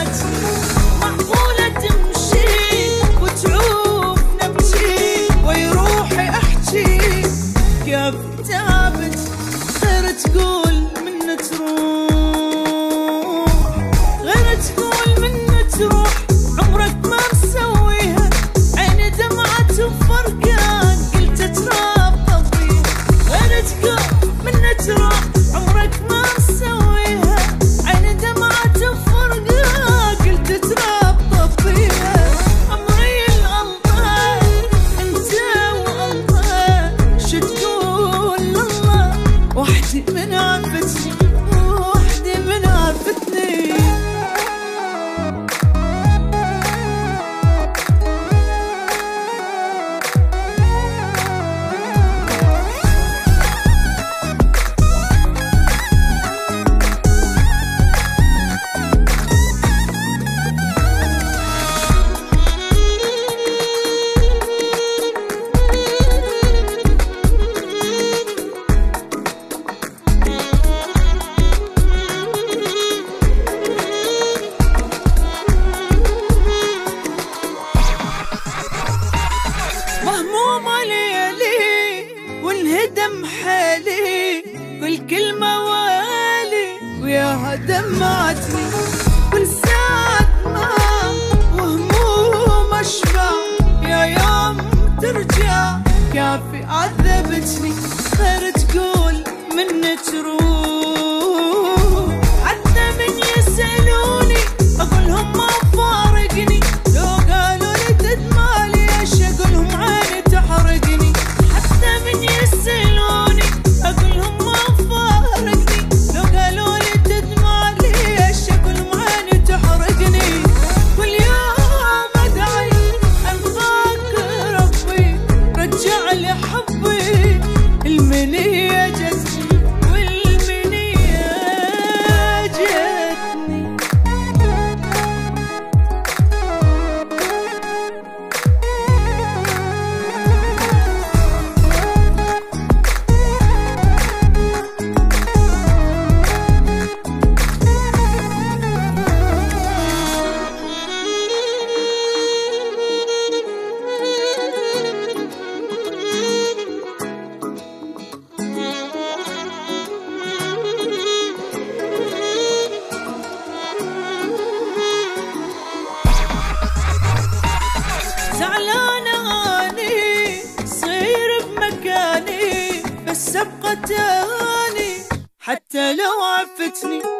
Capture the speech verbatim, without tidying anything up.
جاتني، معقولة تمشي وتعوف نبكي ويروحي احكي كيف تعبت غير تقول من تروح، غير تقول من تروح عمرك ما مسويها، عيني دمعت وفرقان قلت تراب طبيعي، غير تقول من تروح عمرك ما مسويها، عيني دمعت وفرقان قلت تراب طبيعي، عمري الغلطان انت والله شو تقول الله، وحدي من عفتني وحدي من عفتني. مهمومة ليالي وانهدم حالي، كل كلمة والي وياها دمعتني، كل ساعة ما وهموم اشبع، يا يوم ترجع كافي عذبتني، غير تقول من تروح، حتى من يسألوني اقولهم ما فارقني، لو قالوا لي تدمع ليش اقولهم عيني تحرقني، حتى من يسألوني اقولهم ما فارقني، لو قالوا لي تدمع ليش اقولهم عيني تحرقني، كل يوم ادعي القاك ربي رجع لي حبي، المنية جتني والمنية جتني. زعلانة اني صير بمكاني، بس ابقى تاني حتى لو عفتني.